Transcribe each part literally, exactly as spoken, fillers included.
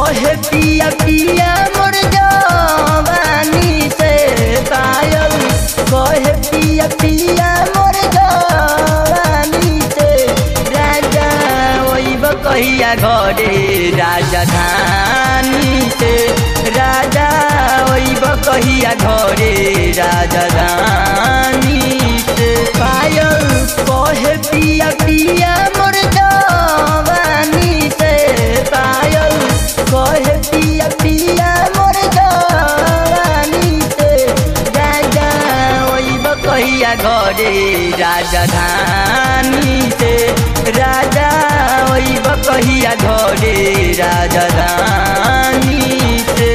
कहे पिया पिया मोर जवानी से पायल कहे पिया पिया मोर जवानी से राजा ओइब कहिया घरे राजधानी से राजा ओइब कहिया घरे राजधानी से पायल कहे पिया पिया मोर जवानी से पायल कहे पिया पिया मोर जवानी से राजा ओइब कहिया घरे राजधानी से राजा ओइब कहिया घरे राजधानी से।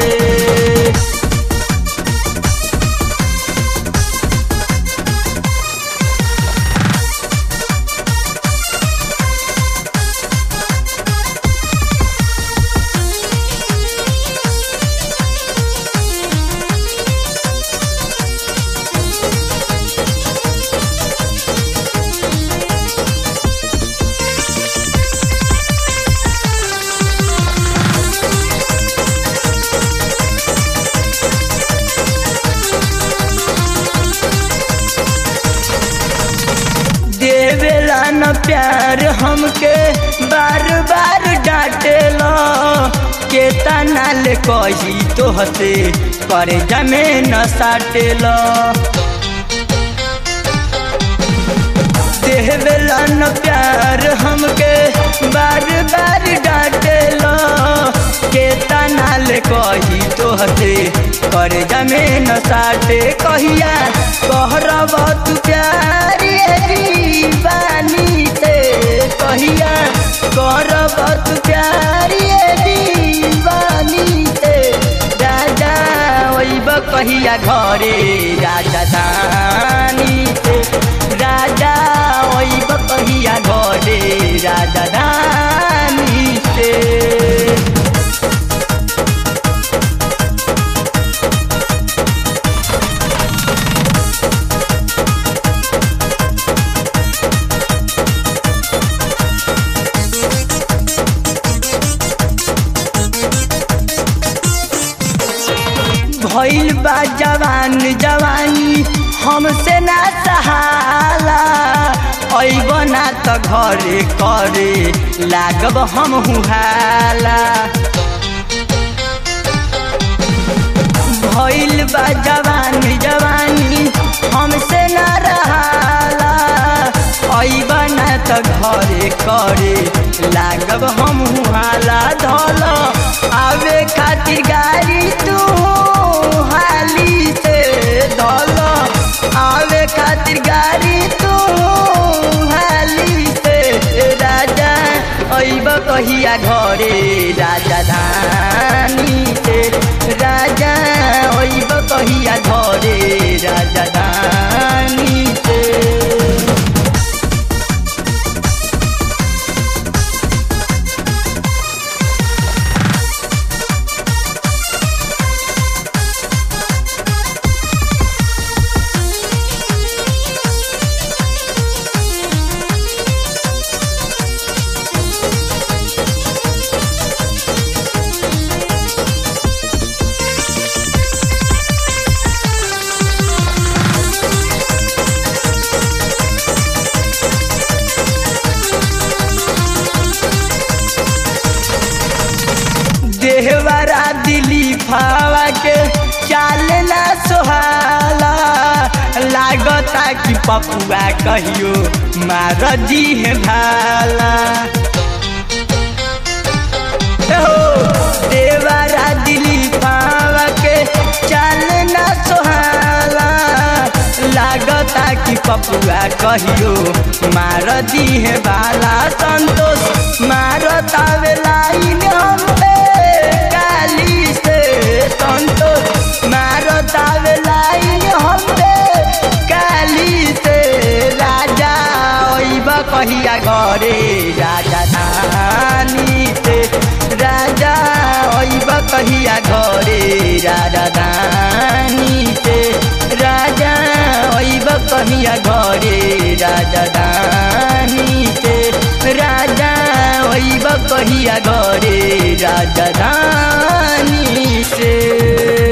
देवेला न प्यार हमके बार बार डांटेला केतना ले कही तोहसे करे जमे न साटेला देवेला न प्यार हमके बार बार डांटेला केतना ले कही तोहसे करे जमे न साटे कहिया कहरब तू प्यारी दीवानी से कहिया करब तू प्यारी दीवानी से राजा ओइब कहिया घरे राजधानी से राजा ओइब कहिया घरे राजधानी से। भइल बा जवान जवानी हमसे ना सहाला अइब ना त घरे करे लागब हम हुहाला भइल बा जवान जवानी हमसे ना रहाला अइब ना त घरे करे लागब हम हुहाला धल आवे खातिर गाड़ी तू हाली से धल आवे खातिर गाड़ी तू हाली से राजा अइब कहिया घरे राजधानी से राजा अइब कहिया घरे राजधानी से। देहवारा दिली फावा के चालना सोहाला लागता कि पपुआ कहियो मार दी है भाला देहवारा दिली फावा के चालना सोहाला लागता कि पपुआ कहियो मार दी है भाला संतोष मारता लाइन हम काली से संतोष मारता लाइन हम काली से राजा ओइब कहिया घरे राजधानी से राजा ओइब कहिया घरे राजधानी से राजा ओइब कहिया घरे राजधानी से राजा ओइब कहिया घरे राजधानी से।